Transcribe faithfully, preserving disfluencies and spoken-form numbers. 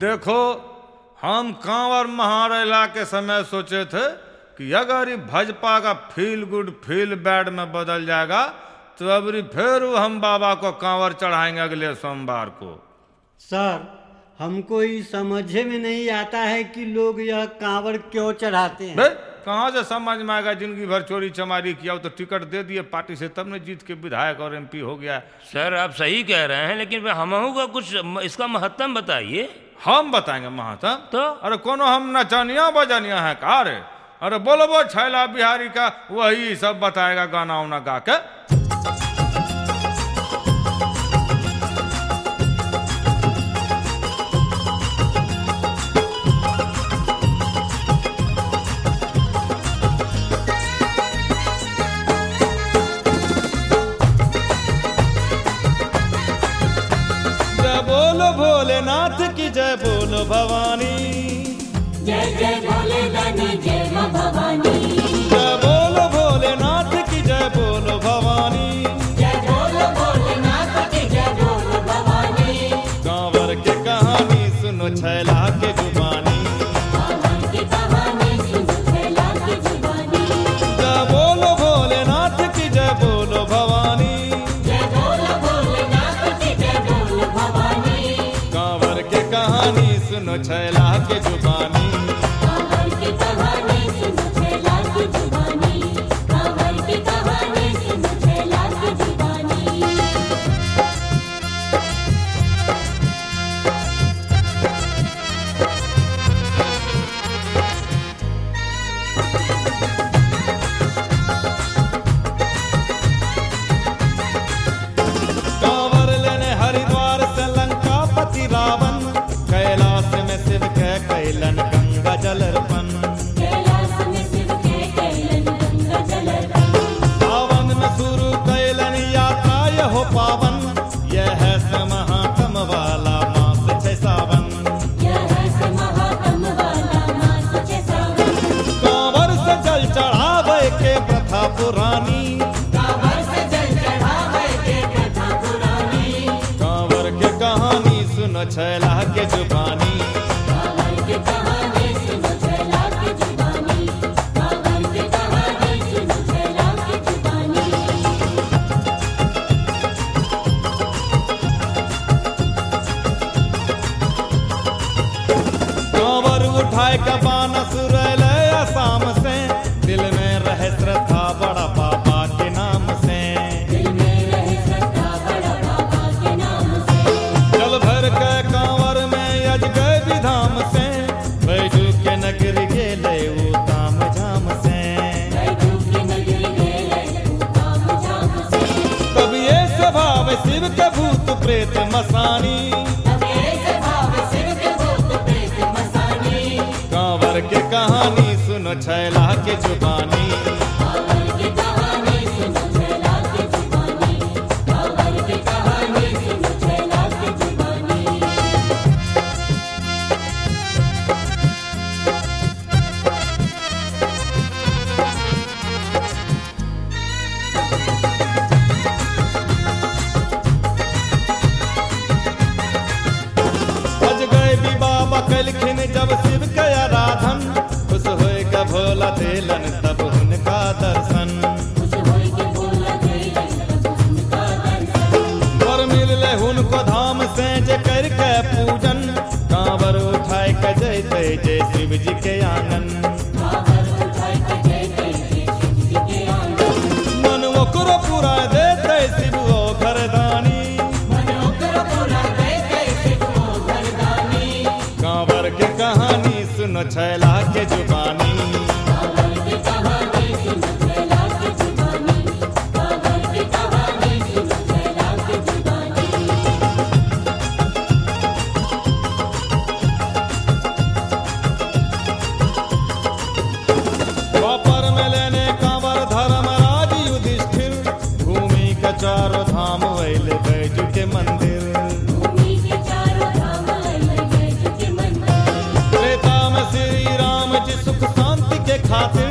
देखो, हम कांवर महारेला के समय सोचे थे कि अगर ये भाजपा का फील गुड फील बैड में बदल जाएगा तो अब फिर हम बाबा को कांवर चढ़ाएंगे अगले सोमवार को। सर, हमको ये समझे में नहीं आता है कि लोग यह कांवर क्यों चढ़ाते हैं। बे, कहाँ से समझ में आएगा? जिंदगी भर चोरी चमारी किया तो टिकट दे दिए पार्टी से, तब ने जीत के विधायक और एमपी हो गया। सर आप सही कह रहे हैं, लेकिन हमहू का कुछ इसका महत्व बताइए। हम बताएंगे महत्व तो? अरे कोनो हम नचनिया बजनिया है का रे? अरे बोलो वो छैला बिहारी का वही सब बताएगा गाना उना गा के। जय बोलो भोलेनाथ की जय बोलो भवानी, जय जय भोले दानी जय मां भवानी, जय बोलो भोलेनाथ की जय बोलो भवानी, जय बोलो भोलेनाथ की जय बोलो भवानी। कांवर के कहानी सुनो छैला के जुबानी, कांवर की कहानी सुनो छैला की जुबानी, जय बोलो भोलेनाथ की जय बोलो भवानी, जय बोलो भोलेनाथ की जय बोलो भवानी। कांवर के कहानी सुनो छैला के जुबानी, कांवर की कहानी सुनो छैला की जुबानी, कांवर की कहानी सुनो छैला की जुबानी। कांवर लेने हरिद्वार से लंकापति रावण, कैलाश में शिव के कैलन गंगा जल अर्पण, कैलाश में शिव के कैलन गंगा जल अर्पण, सावन में शुरू कैलन यात्रा यहो पावन, यह है से महात्म वाला मास छे सावन, यह है से महात्म वाला मास छे सावन। कांवर से जल चढ़ावे के प्रथा पुरानी, कांवर से जल चढ़ावे के प्रथा पुरानी, कांवर के कहानी सुनो छैला के जुबानी, कांवर की कहानी सुनो छैला की जुबानी, कांवर की कहानी सुनो छैला की जुबानी। कांवर उठाए के बानस रैले आसाम से, दिल में रहे श्रद्धा बड़ा बाबा के नाम से, दिल में रहे श्रद्धा बड़ा बाबा के नाम से, जल भर के कांवर में अज गए विधाम से, बैजू के नगरी गेले वो ताम झाम से, बैजू की नगरी गेले ताम झाम से। तब ये स्वभाव शिव के भूत प्रेत मसानी, तब ऐसे भाव शिव के भूत प्रेत मसानी, कांवर के कहानी सुनो छैला के जुबानी, कांवर की कहानी सुनो छैला की जुबानी, कांवर की कहानी सुनो छैला की जुबानी। अज गए भी बाबा कैलखिन जब शिव के आराधन, खुश होए के भोला देलन तब उनका दर्शन, खुश होई के भोला देलन तब उनका दर्शन, और मिलले उनको धाम से जे करके पूजन, कांवर उठाए के जैते जय शिव जी के आंगन, कांवर उठाई के जय जय जय शिव जी के आंगन, मन ओकरो पूरा देते शिव ओ घरदानी, मन ओकर पूरा दे दे शिव ओ वरदानी, कांवर के कहानी सुनो छैला के जुबानी, कांवर की कहानी सुनो छैला की जुबानी, कांवर की कहानी सुनो छैला की जुबानी। द्वापर में लेने कांवर धर्मराज युधिष्ठिर, भूमि के चारों धाम वैले बैजू के मंदिर, भूमि के चारों धाम लगे बैजू के मंदिर, त्रेता में श्री राम जी सुख शांति के खातिर,